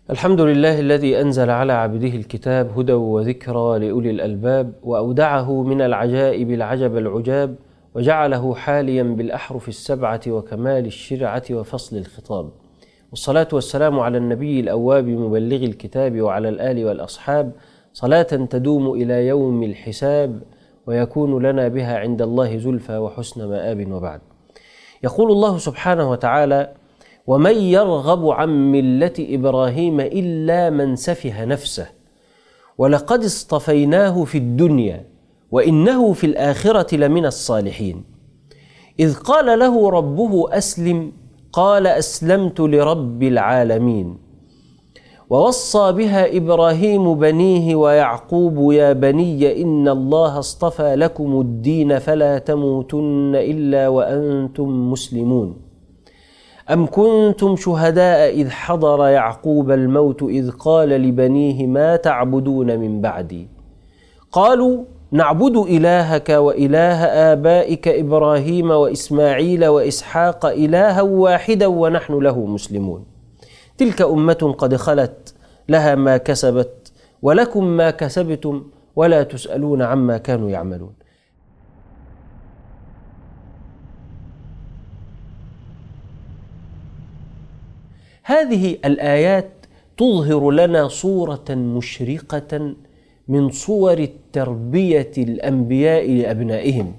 الحمد لله الذي أنزل على عبده الكتاب هدى وذكرى لأولي الألباب، وأودعه من العجائب العجب العجاب، وجعله حاليا بالأحرف السبعة وكمال الشرعة وفصل الخطاب. والصلاة والسلام على النبي الأواب مبلغ الكتاب وعلى الآل والأصحاب، صلاة تدوم إلى يوم الحساب ويكون لنا بها عند الله زلفى وحسن مآب. وبعد، يقول الله سبحانه وتعالى: ومن يرغب عن ملة إبراهيم إلا من سفه نفسه ولقد اصطفيناه في الدنيا وإنه في الآخرة لمن الصالحين. إذ قال له ربه أسلم قال أسلمت لرب العالمين. ووصى بها إبراهيم بنيه ويعقوب يا بني إن الله اصطفى لكم الدين فلا تموتن إلا وأنتم مسلمون. أم كنتم شهداء إذ حضر يعقوب الموت إذ قال لبنيه ما تعبدون من بعدي قالوا نعبد إلهك وإله آبائك إبراهيم وإسماعيل وإسحاق إلها واحدا ونحن له مسلمون. تلك أمة قد خلت لها ما كسبت ولكم ما كسبتم ولا تسألون عما كانوا يعملون. هذه الآيات تظهر لنا صورة مشرقة من صور التربية الأنبياء لأبنائهم.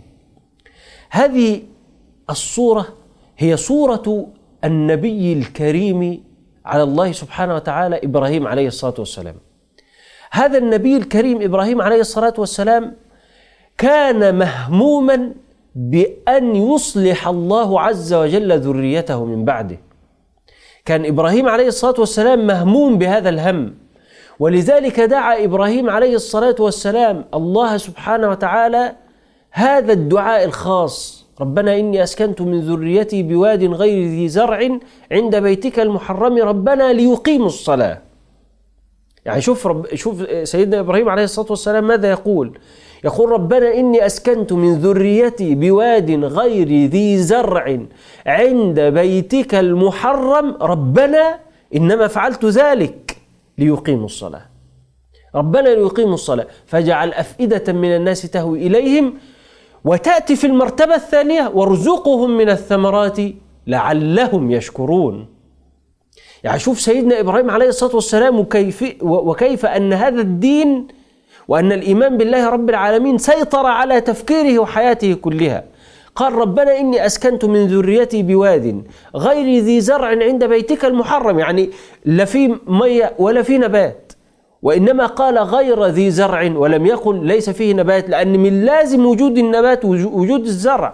هذه الصورة هي صورة النبي الكريم على الله سبحانه وتعالى إبراهيم عليه الصلاة والسلام. هذا النبي الكريم إبراهيم عليه الصلاة والسلام كان مهموما بأن يصلح الله عز وجل ذريته من بعده. كان إبراهيم عليه الصلاة والسلام مهموم بهذا الهم، ولذلك دعا إبراهيم عليه الصلاة والسلام الله سبحانه وتعالى هذا الدعاء الخاص: ربنا إني أسكنت من ذريتي بواد غير ذي زرع عند بيتك المحرم ربنا ليقيموا الصلاة. يعني شوف سيدنا إبراهيم عليه الصلاة والسلام ماذا يقول؟ يقول ربنا إني أسكنت من ذريتي بواد غير ذي زرع عند بيتك المحرم ربنا إنما فعلت ذلك ليقيموا الصلاة. ربنا ليقيموا الصلاة فجعل أفئدة من الناس تهوي إليهم، وتأتي في المرتبة الثانية وارزقهم من الثمرات لعلهم يشكرون. يعني شوف سيدنا إبراهيم عليه الصلاة والسلام وكيف أن هذا الدين وأن الإيمان بالله رب العالمين سيطر على تفكيره وحياته كلها. قال ربنا إني أسكنت من ذريتي بواد غير ذي زرع عند بيتك المحرم، يعني لا في مية ولا في نبات، وإنما قال غير ذي زرع ولم يقل ليس فيه نبات، لأن من لازم وجود النبات وجود الزرع.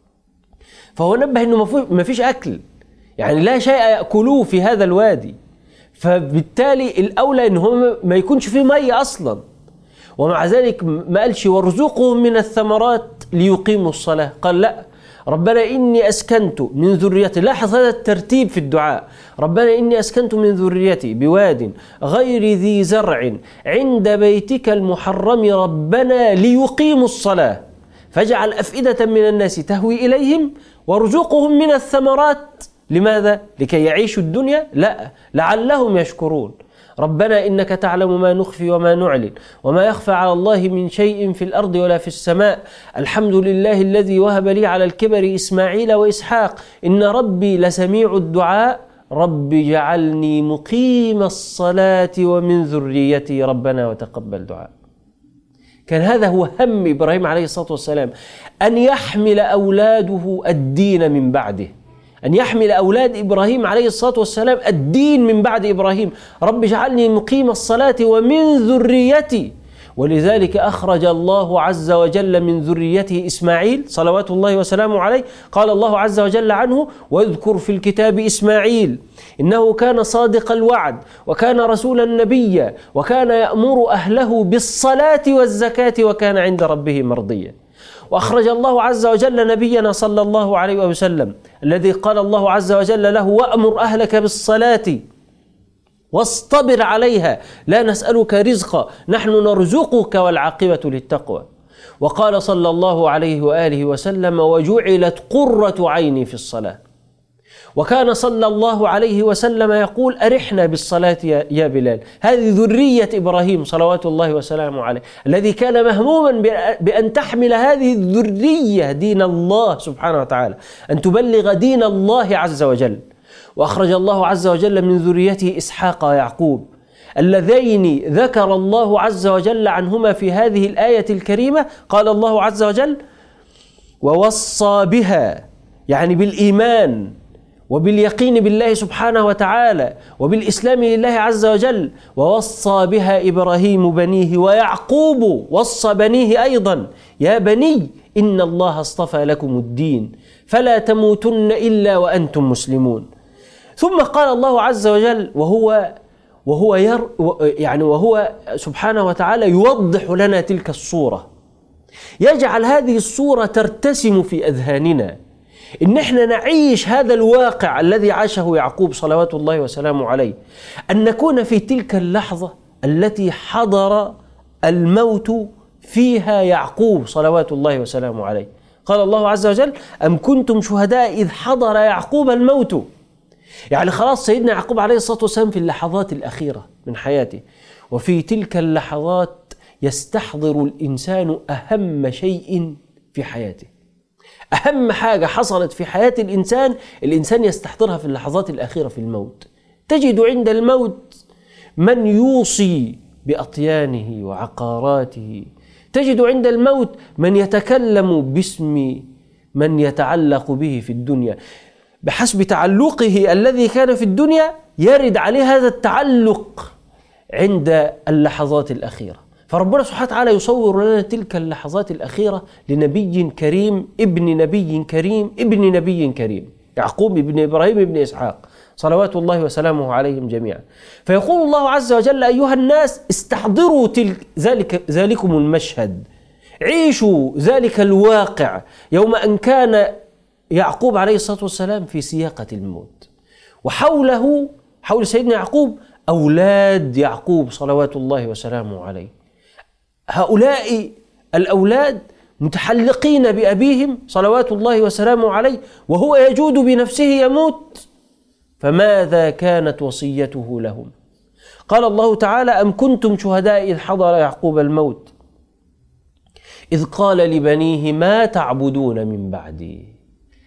فهو نبه أنه ما فيش أكل، يعني لا شيء يأكلوه في هذا الوادي، فبالتالي الأولى أنه ما يكونش فيه مية أصلا. ومع ذلك ما قالش وارزقهم من الثمرات ليقيموا الصلاة، قال لا، ربنا إني أسكنت من ذريتي. لاحظ هذا الترتيب في الدعاء: ربنا إني أسكنت من ذريتي بواد غير ذي زرع عند بيتك المحرم ربنا ليقيموا الصلاة فاجعل أفئدة من الناس تهوي إليهم وارزقهم من الثمرات. لماذا؟ لكي يعيشوا الدنيا؟ لا، لعلهم يشكرون. ربنا إنك تعلم ما نخفي وما نعلن وما يخفى على الله من شيء في الأرض ولا في السماء. الحمد لله الذي وهب لي على الكبر إسماعيل وإسحاق إن ربي لسميع الدعاء رب اجعلني مقيم الصلاة ومن ذريتي ربنا وتقبل دعاء. كان هذا هو هم إبراهيم عليه الصلاة والسلام، أن يحمل أولاده الدين من بعده، أن يحمل أولاد إبراهيم عليه الصلاة والسلام الدين من بعد إبراهيم. رب اجعلني مقيم الصلاة ومن ذريتي. ولذلك أخرج الله عز وجل من ذريته إسماعيل صلوات الله وسلامه عليه. قال الله عز وجل عنه: واذكر في الكتاب إسماعيل إنه كان صادق الوعد وكان رسولا نبيا وكان يأمر أهله بالصلاة والزكاة وكان عند ربه مرضيا. وأخرج الله عز وجل نبينا صلى الله عليه وسلم الذي قال الله عز وجل له: وأمر أهلك بالصلاة واصطبر عليها لا نسألك رزقا نحن نرزقك والعاقبة للتقوى. وقال صلى الله عليه وآله وسلم: وجعلت قرة عيني في الصلاة. وكان صلى الله عليه وسلم يقول: أرحنا بالصلاة يا بلال. هذه ذرية إبراهيم صلوات الله وسلامه عليه، الذي كان مهموما بأن تحمل هذه الذرية دين الله سبحانه وتعالى، أن تبلغ دين الله عز وجل. وأخرج الله عز وجل من ذريته إسحاق ويعقوب، اللذين ذكر الله عز وجل عنهما في هذه الآية الكريمة. قال الله عز وجل: ووصى بها، يعني بالإيمان وباليقين بالله سبحانه وتعالى وبالإسلام لله عز وجل، ووصى بها إبراهيم بنيه ويعقوب وصى بنيه أيضا: يا بني إن الله اصطفى لكم الدين فلا تموتن إلا وأنتم مسلمون. ثم قال الله عز وجل وهو سبحانه وتعالى يوضح لنا تلك الصورة، يجعل هذه الصورة ترتسم في أذهاننا، إن احنا نعيش هذا الواقع الذي عاشه يعقوب صلوات الله وسلامه عليه، أن نكون في تلك اللحظة التي حضر الموت فيها يعقوب صلوات الله وسلامه عليه. قال الله عز وجل: أم كنتم شهداء إذ حضر يعقوب الموت. يعني خلاص سيدنا يعقوب عليه الصلاة والسلام في اللحظات الأخيرة من حياته، وفي تلك اللحظات يستحضر الإنسان أهم شيء في حياته. أهم حاجة حصلت في حياة الإنسان يستحضرها في اللحظات الأخيرة في الموت. تجد عند الموت من يوصي بأطيانه وعقاراته، تجد عند الموت من يتكلم باسم من يتعلق به في الدنيا، بحسب تعلقه الذي كان في الدنيا يرد عليه هذا التعلق عند اللحظات الأخيرة. فربنا سبحانه وتعالى يصور لنا تلك اللحظات الأخيرة لنبي كريم ابن نبي كريم ابن نبي كريم، يعقوب ابن إبراهيم ابن إسحاق صلوات الله وسلامه عليهم جميعا. فيقول الله عز وجل: أيها الناس استحضروا ذلكم المشهد، عيشوا ذلك الواقع يوم أن كان يعقوب عليه الصلاة والسلام في سياقة الموت، وحوله حول سيدنا يعقوب أولاد يعقوب صلوات الله وسلامه عليه. هؤلاء الأولاد متحلقين بأبيهم صلوات الله وسلامه عليه، وهو يجود بنفسه يموت، فماذا كانت وصيته لهم؟ قال الله تعالى: أم كنتم شهداء إذ حضر يعقوب الموت إذ قال لبنيه ما تعبدون من بعدي.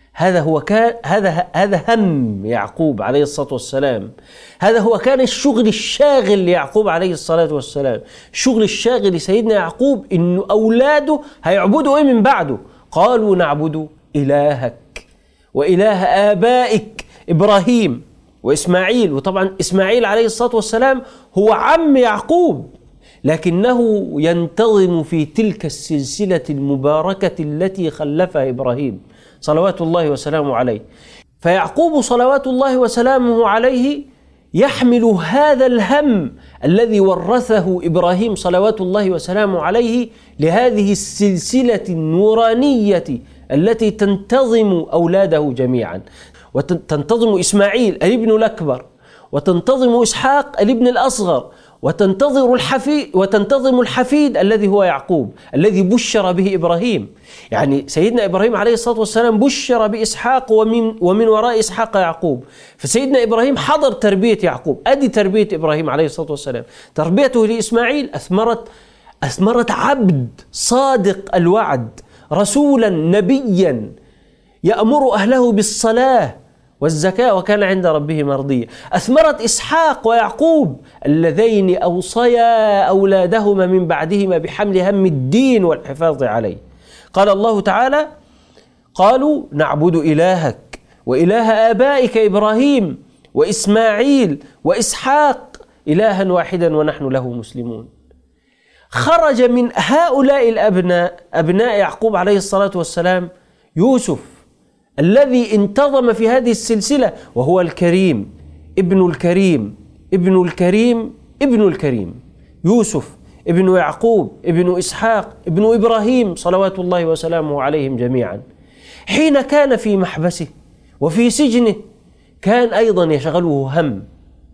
هذا هم يعقوب عليه الصلاة والسلام، هذا هو كان الشغل الشاغل ليعقوب عليه الصلاة والسلام. الشغل الشاغل لسيدنا يعقوب إنه أولاده هيعبدوا إيه من بعده؟ قالوا: نعبد إلهك وإله آبائك إبراهيم وإسماعيل. وطبعا إسماعيل عليه الصلاة والسلام هو عم يعقوب، لكنه ينتظم في تلك السلسلة المباركة التي خلفها إبراهيم صلوات الله وسلامه عليه. فيعقوب صلوات الله وسلامه عليه يحمل هذا الهم الذي ورثه إبراهيم صلوات الله وسلامه عليه لهذه السلسلة النورانية التي تنتظم أولاده جميعا، وتنتظم إسماعيل الابن الأكبر، وتنتظم إسحاق الابن الأصغر، وتنتظم الحفيد الذي هو يعقوب الذي بشر به إبراهيم. يعني سيدنا إبراهيم عليه الصلاة والسلام بشر بإسحاق ومن وراء إسحاق يعقوب، فسيدنا إبراهيم حضر تربية يعقوب. أدي تربية إبراهيم عليه الصلاة والسلام، تربيته لإسماعيل أثمرت عبد صادق الوعد، رسولا نبيا يأمر أهله بالصلاة والزكاة وكان عند ربه مرضيا. أثمرت إسحاق ويعقوب اللذين أوصيا أولادهما من بعدهما بحمل هم الدين والحفاظ عليه. قال الله تعالى: قالوا نعبد إلهك وإله آبائك إبراهيم وإسماعيل وإسحاق إلها واحدا ونحن له مسلمون. خرج من هؤلاء الأبناء أبناء يعقوب عليه الصلاة والسلام يوسف الذي انتظم في هذه السلسلة، وهو الكريم ابن الكريم ابن الكريم ابن الكريم، يوسف ابن يعقوب ابن إسحاق ابن إبراهيم صلوات الله وسلامه عليهم جميعا. حين كان في محبسه وفي سجنه كان أيضا يشغله هم،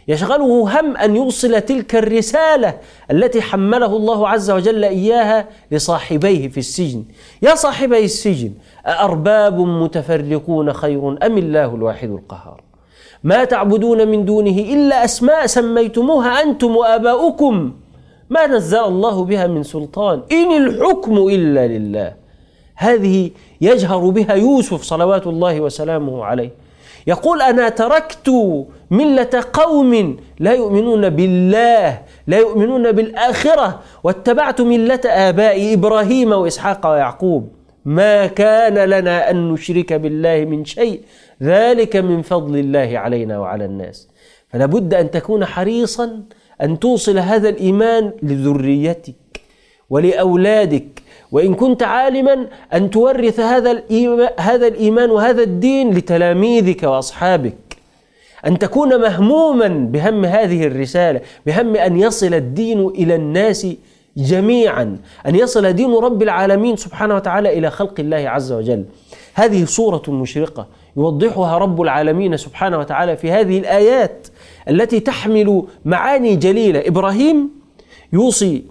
يشغله هم أن يوصل تلك الرسالة التي حمله الله عز وجل إياها لصاحبيه في السجن. يا صاحبي السجن، أأرباب متفرقون خير أم الله الواحد القهار؟ ما تعبدون من دونه إلا أسماء سميتموها أنتم وآباؤكم ما نزل الله بها من سلطان إن الحكم إلا لله. هذه يجهر بها يوسف صلوات الله وسلامه عليه، يقول: أنا تركت ملة قوم لا يؤمنون بالله لا يؤمنون بالآخرة واتبعت ملة آبائي إبراهيم وإسحاق ويعقوب ما كان لنا أن نشرك بالله من شيء ذلك من فضل الله علينا وعلى الناس. فلا بد أن تكون حريصا أن توصل هذا الإيمان لذريتك ولأولادك، وإن كنت عالما أن تورث هذا الإيمان وهذا الدين لتلاميذك وأصحابك، أن تكون مهموما بهم هذه الرسالة، بهم أن يصل الدين إلى الناس جميعا، أن يصل دين رب العالمين سبحانه وتعالى إلى خلق الله عز وجل. هذه صورة مشرقة يوضحها رب العالمين سبحانه وتعالى في هذه الآيات التي تحمل معاني جليلة. إبراهيم يوصي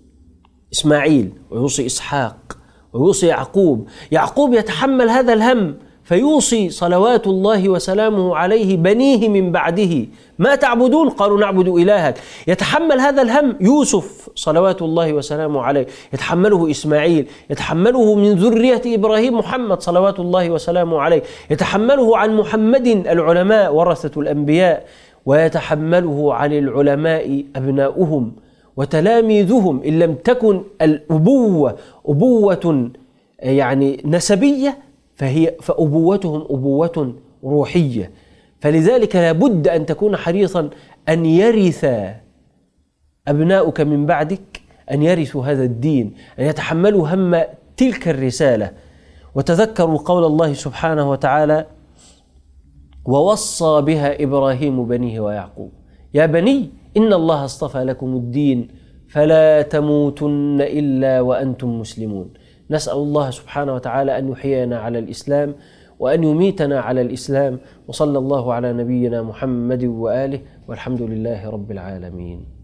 إسماعيل ويوصي إسحاق ويوصي يعقوب، يعقوب يتحمل هذا الهم فيوصي صلوات الله وسلامه عليه بنيه من بعده: ما تعبدون؟ قالوا نعبد إلهك. يتحمل هذا الهم يوسف صلوات الله وسلامه عليه، يتحمله إسماعيل، يتحمله من ذرية إبراهيم محمد صلوات الله وسلامه عليه، يتحمله عن محمد العلماء ورثة الأنبياء، ويتحمله عن العلماء أبناؤهم وتلاميذهم إن لم تكن الأبوة أبوة يعني نسبية فأبوتهم أبوة روحية. فلذلك لا بد أن تكون حريصا أن يرث أبناؤك من بعدك، أن يرثوا هذا الدين، أن يتحملوا هم تلك الرسالة. وتذكروا قول الله سبحانه وتعالى: ووصى بها إبراهيم بنيه ويعقوب يا بني إن الله اصطفى لكم الدين فلا تموتن إلا وأنتم مسلمون. نسأل الله سبحانه وتعالى أن يحيينا على الإسلام وأن يميتنا على الإسلام، وصلى الله على نبينا محمد وآله، والحمد لله رب العالمين.